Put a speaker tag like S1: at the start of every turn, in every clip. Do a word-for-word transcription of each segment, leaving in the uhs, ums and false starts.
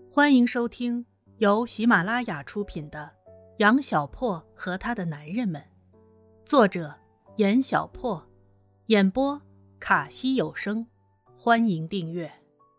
S1: 欢迎收听由喜马拉雅出品的《杨小破和他的男人们》，作者严小破，演播卡西有声。欢迎订阅。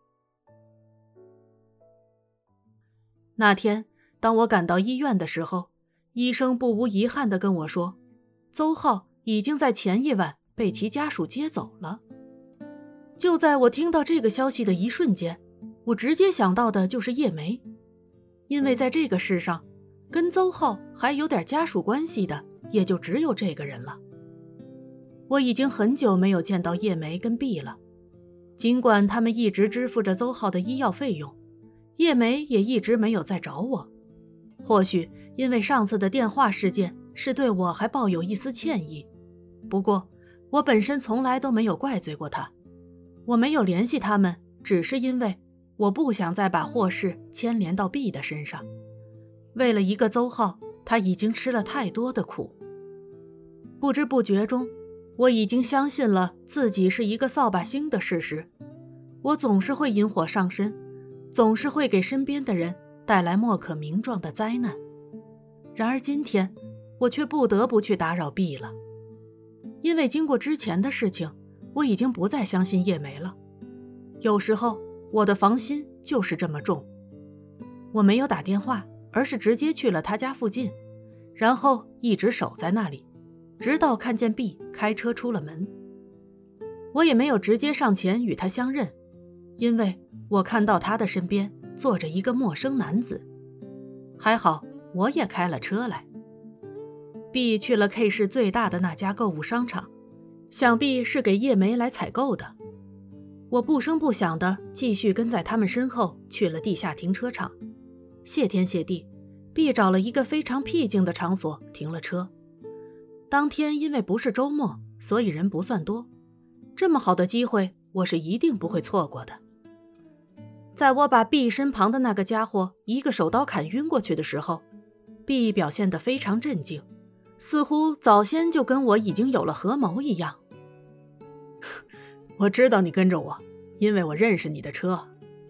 S1: 那天当我赶到医院的时候，医生不无遗憾地跟我说，邹浩已经在前一晚被其家属接走了。就在我听到这个消息的一瞬间，我直接想到的就是叶梅，因为在这个世上，跟邹浩还有点家属关系的，也就只有这个人了。我已经很久没有见到叶梅跟毕了，尽管他们一直支付着邹浩的医药费用，叶梅也一直没有再找我。或许因为上次的电话事件是对我还抱有一丝歉意，不过我本身从来都没有怪罪过他。我没有联系他们，只是因为我不想再把祸事牵连到 B 的身上。为了一个邹浩，他已经吃了太多的苦。不知不觉中，我已经相信了自己是一个扫把星的事实。我总是会引火上身，总是会给身边的人带来莫可名状的灾难。然而今天，我却不得不去打扰 B 了。因为经过之前的事情，我已经不再相信叶梅了。有时候我的防心就是这么重。我没有打电话，而是直接去了他家附近，然后一直守在那里，直到看见 B 开车出了门。我也没有直接上前与他相认，因为我看到他的身边坐着一个陌生男子。还好我也开了车来。 B 去了 K 市最大的那家购物商场，想必是给叶梅来采购的。我不声不响地继续跟在他们身后去了地下停车场。谢天谢地， B 找了一个非常僻静的场所停了车。当天因为不是周末，所以人不算多。这么好的机会，我是一定不会错过的。在我把 B 身旁的那个家伙一个手刀砍晕过去的时候， B 表现得非常镇静，似乎早先就跟我已经有了合谋一样。我知道你跟着我，因为我认识你的车。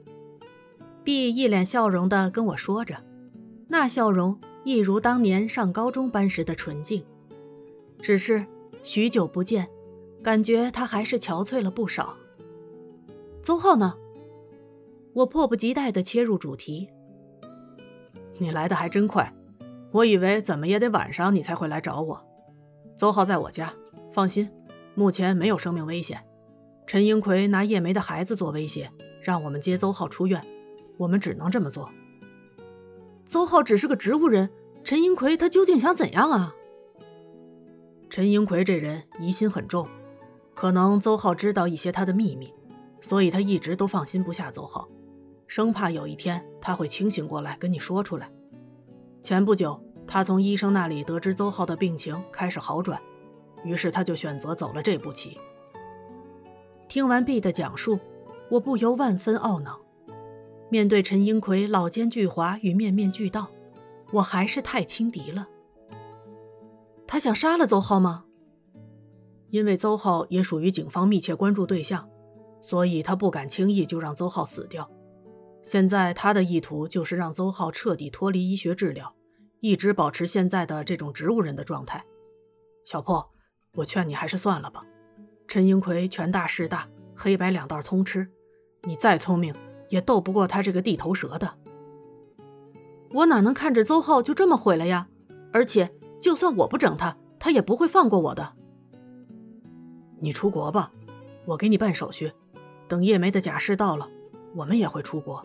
S1: B 一脸笑容地跟我说着，那笑容一如当年上高中般时的纯净。只是许久不见，感觉他还是憔悴了不少。邹浩呢？我迫不及待地切入主题。你来的还真快，我以为怎么也得晚上你才会来找我。邹浩在我家，放心，目前没有生命危险。陈英奎拿叶梅的孩子做威胁，让我们接邹浩出院，我们只能这么做。邹浩只是个植物人，陈英奎他究竟想怎样啊？陈英奎这人疑心很重，可能邹浩知道一些他的秘密，所以他一直都放心不下邹浩，生怕有一天他会清醒过来跟你说出来。前不久，他从医生那里得知邹浩的病情开始好转，于是他就选择走了这步棋。听完 B 的讲述，我不由万分懊恼。面对陈英奎老奸巨猾与面面俱到，我还是太轻敌了。他想杀了邹浩吗？因为邹浩也属于警方密切关注对象，所以他不敢轻易就让邹浩死掉。现在他的意图就是让邹浩彻底脱离医学治疗，一直保持现在的这种植物人的状态。小破，我劝你还是算了吧。陈英奎权大势大，黑白两道通吃，你再聪明也斗不过他这个地头蛇的。我哪能看着邹浩就这么毁了呀？而且就算我不整他，他也不会放过我的。你出国吧，我给你办手续，等叶梅的假释到了，我们也会出国。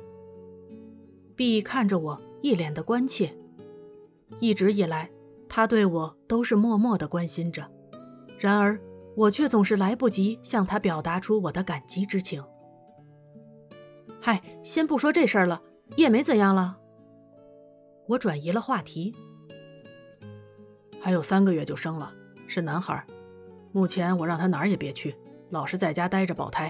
S1: B 看着我一脸的关切，一直以来他对我都是默默地关心着，然而我却总是来不及向他表达出我的感激之情。嗨，先不说这事儿了，叶梅怎样了？我转移了话题。还有三个月就生了，是男孩。目前我让他哪儿也别去，老实在家待着保胎。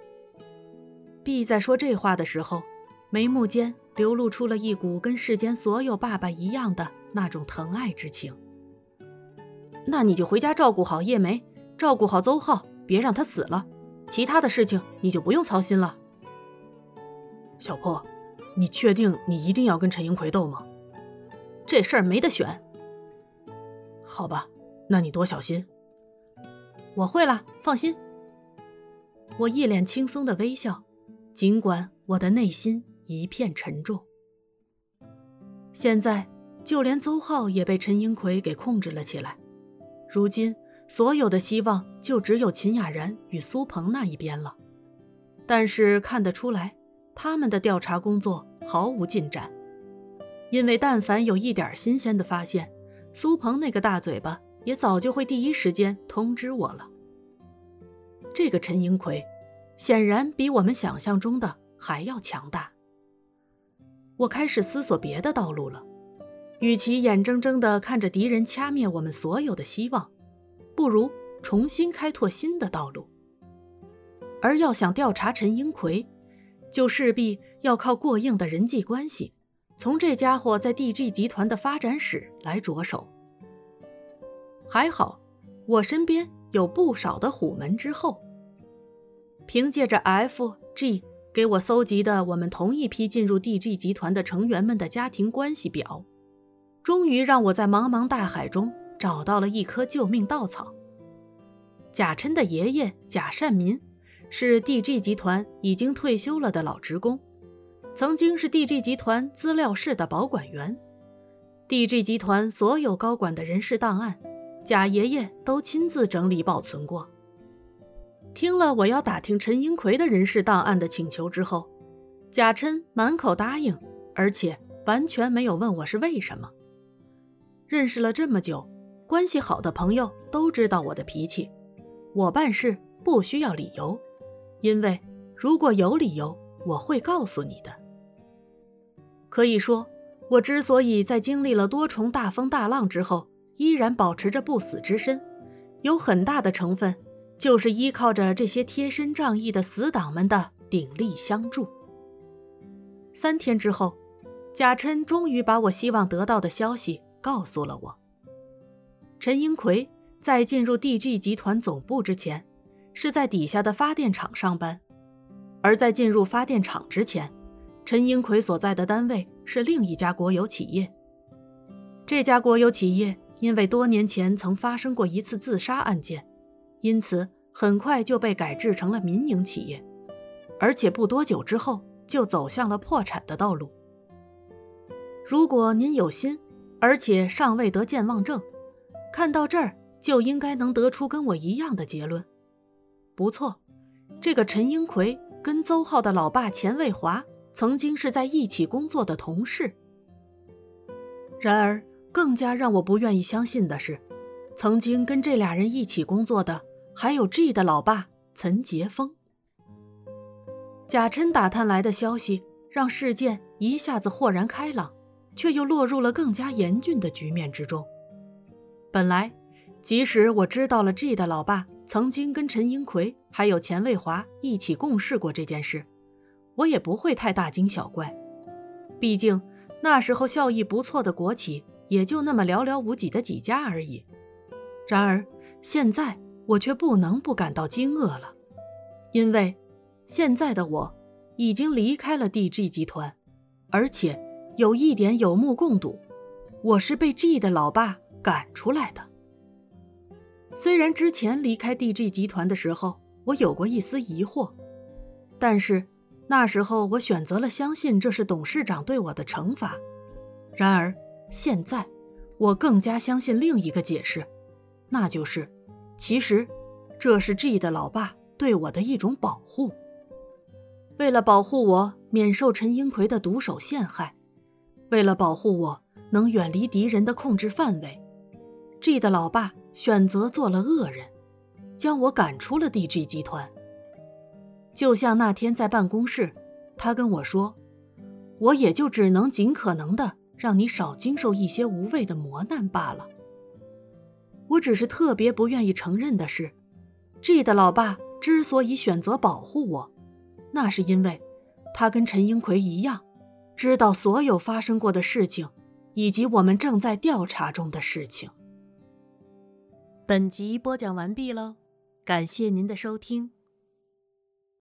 S1: B 在说这话的时候，眉目间流露出了一股跟世间所有爸爸一样的那种疼爱之情。那你就回家照顾好叶梅，照顾好邹浩，别让他死了，其他的事情你就不用操心了。小破， 你确定你一定要跟陈英奎斗吗？这事儿没得选。好吧，那你多小心。我会了，放心。我一脸轻松的微笑，尽管我的内心一片沉重。现在就连邹浩也被陈英奎给控制了起来，如今所有的希望就只有秦雅然与苏鹏那一边了。但是看得出来，他们的调查工作毫无进展，因为但凡有一点新鲜的发现，苏鹏那个大嘴巴也早就会第一时间通知我了。这个陈英奎显然比我们想象中的还要强大。我开始思索别的道路了，与其眼睁睁地看着敌人掐灭我们所有的希望，不如重新开拓新的道路。而要想调查陈英奎，就势必要靠过硬的人际关系，从这家伙在 D G 集团的发展史来着手。还好，我身边有不少的虎门之后。凭借着 F、G 给我搜集的我们同一批进入 D G 集团的成员们的家庭关系表，终于让我在茫茫大海中找到了一棵救命稻草。贾琛的爷爷贾善民是 D G 集团已经退休了的老职工，曾经是 D G 集团资料室的保管员。D G 集团所有高管的人事档案，贾爷爷都亲自整理保存过。听了我要打听陈英奎的人事档案的请求之后，贾琛满口答应，而且完全没有问我是为什么。认识了这么久，关系好的朋友都知道我的脾气，我办事不需要理由，因为如果有理由，我会告诉你的。可以说，我之所以在经历了多重大风大浪之后，依然保持着不死之身，有很大的成分就是依靠着这些贴身仗义的死党们的鼎力相助。三天之后，贾琛终于把我希望得到的消息告诉了我。陈英奎在进入 D G 集团总部之前，是在底下的发电厂上班，而在进入发电厂之前，陈英奎所在的单位是另一家国有企业。这家国有企业因为多年前曾发生过一次自杀案件，因此很快就被改制成了民营企业，而且不多久之后就走向了破产的道路。如果您有心，而且尚未得健忘症，看到这儿就应该能得出跟我一样的结论。不错，这个陈英奎跟邹浩的老爸钱卫华曾经是在一起工作的同事。然而更加让我不愿意相信的是，曾经跟这俩人一起工作的还有 G 的老爸岑杰峰。贾琛打探来的消息让事件一下子豁然开朗，却又落入了更加严峻的局面之中。本来即使我知道了 G 的老爸曾经跟陈英奎还有钱卫华一起共事过这件事，我也不会太大惊小怪，毕竟那时候效益不错的国企也就那么寥寥无几的几家而已。然而现在我却不能不感到惊愕了，因为现在的我已经离开了 D G 集团，而且有一点有目共睹，我是被 G 的老爸赶出来的。虽然之前离开 D G 集团的时候我有过一丝疑惑，但是那时候我选择了相信这是董事长对我的惩罚。然而现在我更加相信另一个解释，那就是其实这是 G 的老爸对我的一种保护。为了保护我免受陈英奎的毒手陷害，为了保护我能远离敌人的控制范围， G 的老爸选择做了恶人，将我赶出了 D G 集团。就像那天在办公室，他跟我说，我也就只能尽可能的让你少经受一些无谓的磨难罢了。我只是特别不愿意承认的是， G 的老爸之所以选择保护我，那是因为他跟陈英奎一样，知道所有发生过的事情，以及我们正在调查中的事情。本集播讲完毕喽，感谢您的收听。